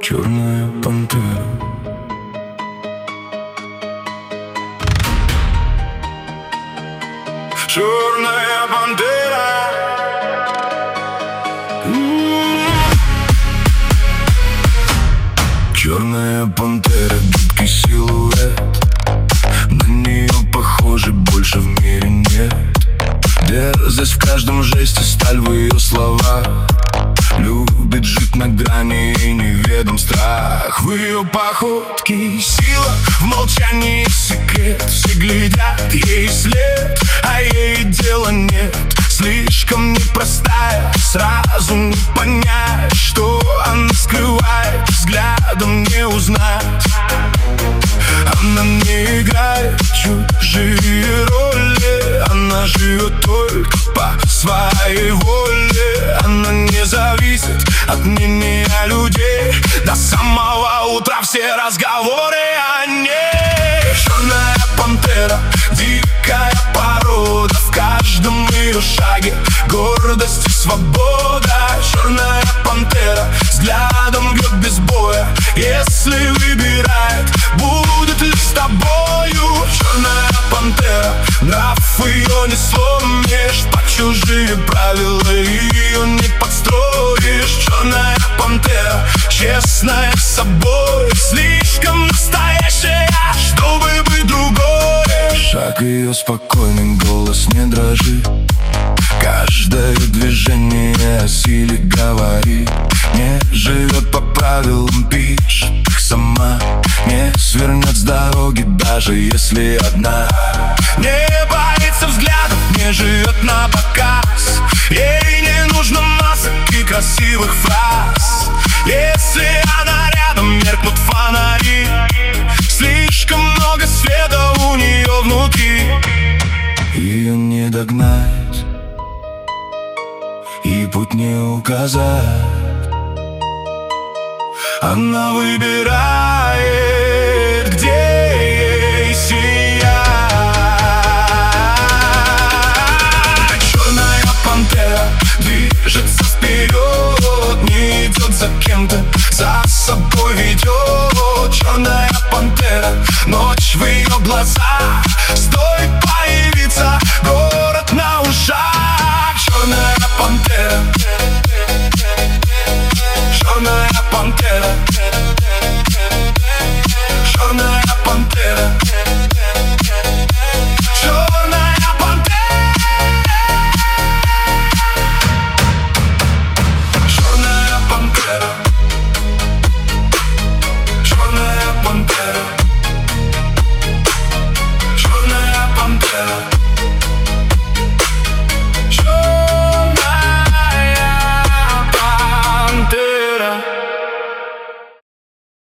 Черная пантера. Черная пантера. Черная пантера, гибкий силуэт. На нее похоже больше в мире нет. Дерзость в каждом жесте, сталь в ее словах. Любит жить на грани и неведом страх. В ее походке сила, в молчании секрет. Все глядят ей след, а ей дела нет. Слишком непростая, сразу не понять, что она скрывает, взглядом не узнать. Она не играет чужие роли, она живет только по своей воле. Она не зависит от мнения людей. До самого утра все разговоры о ней. Черная пантера, дикая порода. В каждом ее шаге гордость и свобода. Черная пантера взглядом бьет без боя. Если выбирает, будет ли с тобою. Черная пантера, нрав ее не сломишь. Под чужие правила ее не подстроишь. Черная пантера, честная с собой. Слишком настоящая, чтобы быть другой. Шаг ее спокойный, голос не дрожит. Каждое движение о силе говорит. Не живет по правилам, пишет их сама. Не свернет с дороги, даже если одна. Не боится взглядов, не живет на показ. Ей не нужно масок и красивых фраз. Если она рядом, меркнут фонари. Слишком много света у нее внутри. Ее не догнать и путь не указать. Она выбирает, где ей сиять. Черная пантера движется вперед, не идет за кем-то, за